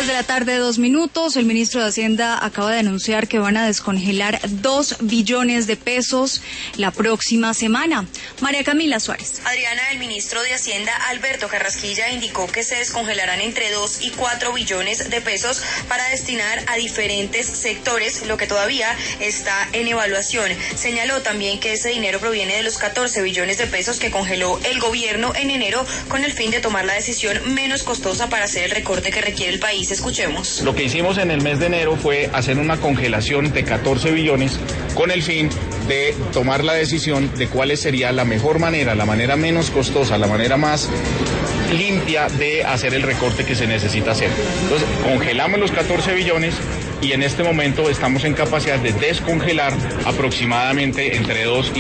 3 de la tarde, 2 minutos. El ministro de Hacienda acaba de anunciar que van a descongelar 2 billones de pesos la próxima semana. María Camila Suárez. Adriana, el ministro de Hacienda, Alberto Carrasquilla, indicó que se descongelarán entre 2 y 4 billones de pesos para destinar a diferentes sectores, lo que todavía está en evaluación. Señaló también que ese dinero proviene de los 14 billones de pesos que congeló el gobierno en enero con el fin de tomar la decisión menos costosa para hacer el recorte que requiere el país. Escuchemos. Lo que hicimos en el mes de enero fue hacer una congelación de 14 billones con el fin de tomar la decisión de cuál sería la mejor manera, la manera menos costosa, la manera más limpia de hacer el recorte que se necesita hacer. Entonces, congelamos los 14 billones y en este momento estamos en capacidad de descongelar aproximadamente entre 2 y